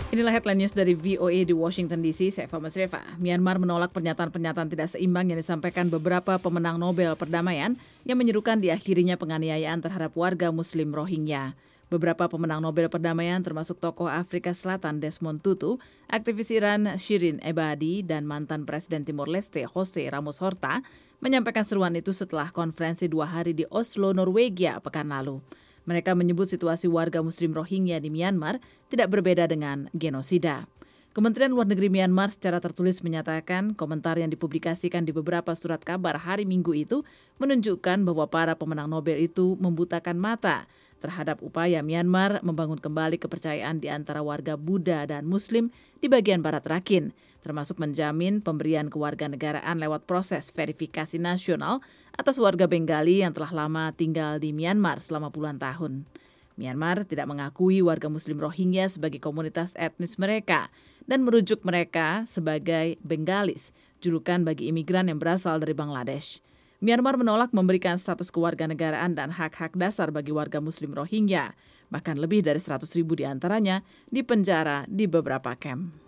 Inilah headline news dari VOA di Washington DC, saya Fama Sreva. Myanmar menolak pernyataan-pernyataan tidak seimbang yang disampaikan beberapa pemenang Nobel Perdamaian yang menyerukan diakhirinya penganiayaan terhadap warga Muslim Rohingya. Beberapa pemenang Nobel Perdamaian termasuk tokoh Afrika Selatan Desmond Tutu, aktivis Iran Shirin Ebadi, dan mantan Presiden Timor Leste Jose Ramos Horta menyampaikan seruan itu setelah konferensi 2 hari di Oslo, Norwegia pekan lalu. Mereka menyebut situasi warga Muslim Rohingya di Myanmar tidak berbeda dengan genosida. Kementerian Luar Negeri Myanmar secara tertulis menyatakan komentar yang dipublikasikan di beberapa surat kabar hari Minggu itu menunjukkan bahwa para pemenang Nobel itu membutakan mata terhadap upaya Myanmar membangun kembali kepercayaan di antara warga Buddha dan Muslim di bagian barat Rakhine, termasuk menjamin pemberian kewarganegaraan lewat proses verifikasi nasional atas warga Bengali yang telah lama tinggal di Myanmar selama puluhan tahun. Myanmar tidak mengakui warga Muslim Rohingya sebagai komunitas etnis mereka dan merujuk mereka sebagai Bengalis, julukan bagi imigran yang berasal dari Bangladesh. Myanmar menolak memberikan status kewarganegaraan dan hak-hak dasar bagi warga Muslim Rohingya. Bahkan lebih dari 100.000 diantaranya dipenjara di beberapa kamp.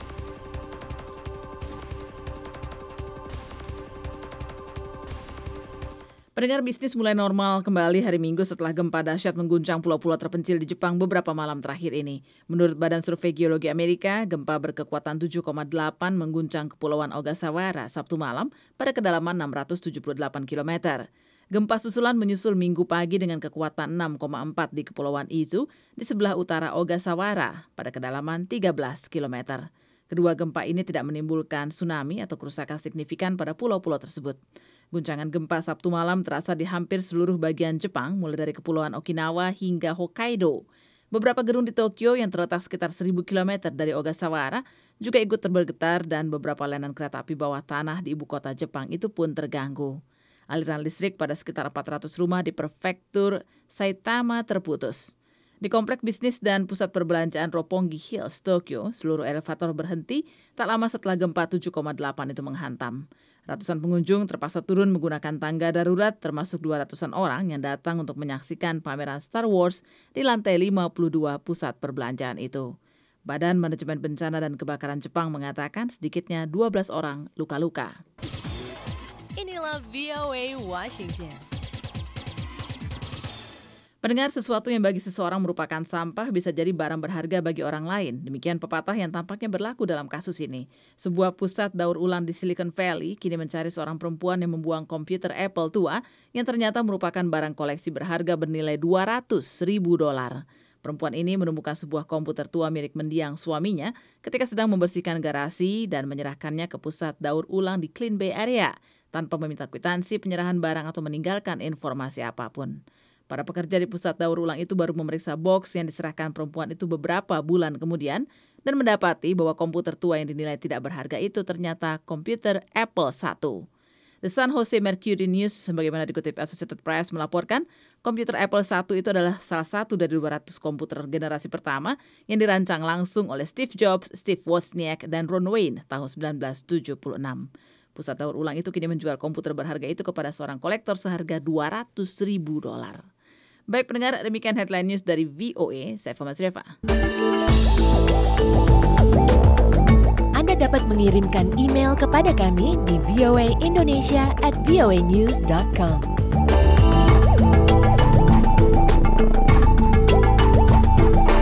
Pendengar, bisnis mulai normal kembali hari Minggu setelah gempa dahsyat mengguncang pulau-pulau terpencil di Jepang beberapa malam terakhir ini. Menurut Badan Survei Geologi Amerika, gempa berkekuatan 7,8 mengguncang Kepulauan Ogasawara Sabtu malam pada kedalaman 678 km. Gempa susulan menyusul Minggu pagi dengan kekuatan 6,4 di Kepulauan Izu di sebelah utara Ogasawara pada kedalaman 13 km. Kedua gempa ini tidak menimbulkan tsunami atau kerusakan signifikan pada pulau-pulau tersebut. Guncangan gempa Sabtu malam terasa di hampir seluruh bagian Jepang, mulai dari Kepulauan Okinawa hingga Hokkaido. Beberapa gedung di Tokyo yang terletak sekitar 1.000 km dari Ogasawara juga ikut bergetar dan beberapa layanan kereta api bawah tanah di ibu kota Jepang itu pun terganggu. Aliran listrik pada sekitar 400 rumah di prefektur Saitama terputus. Di komplek bisnis dan pusat perbelanjaan Roppongi Hills, Tokyo, seluruh elevator berhenti tak lama setelah gempa 7,8 itu menghantam. Ratusan pengunjung terpaksa turun menggunakan tangga darurat, termasuk 200-an orang yang datang untuk menyaksikan pameran Star Wars di lantai 52 pusat perbelanjaan itu. Badan Manajemen Bencana dan Kebakaran Jepang mengatakan sedikitnya 12 orang luka-luka. Inilah VOA Washington. Pendengar, sesuatu yang bagi seseorang merupakan sampah bisa jadi barang berharga bagi orang lain. Demikian pepatah yang tampaknya berlaku dalam kasus ini. Sebuah pusat daur ulang di Silicon Valley kini mencari seorang perempuan yang membuang komputer Apple tua yang ternyata merupakan barang koleksi berharga bernilai $200.000. Perempuan ini menemukan sebuah komputer tua milik mendiang suaminya ketika sedang membersihkan garasi dan menyerahkannya ke pusat daur ulang di Clean Bay Area tanpa meminta kwitansi penyerahan barang atau meninggalkan informasi apapun. Para pekerja di pusat daur ulang itu baru memeriksa box yang diserahkan perempuan itu beberapa bulan kemudian dan mendapati bahwa komputer tua yang dinilai tidak berharga itu ternyata komputer Apple I. The San Jose Mercury News, sebagaimana dikutip Associated Press, melaporkan komputer Apple I itu adalah salah satu dari 200 komputer generasi pertama yang dirancang langsung oleh Steve Jobs, Steve Wozniak, dan Ron Wayne tahun 1976. Pusat daur ulang itu kini menjual komputer berharga itu kepada seorang kolektor seharga $200.000. Baik pendengar, demikian headline news dari VOA, saya Fama Sreva. Anda dapat mengirimkan email kepada kami di voaindonesia@voanews.com.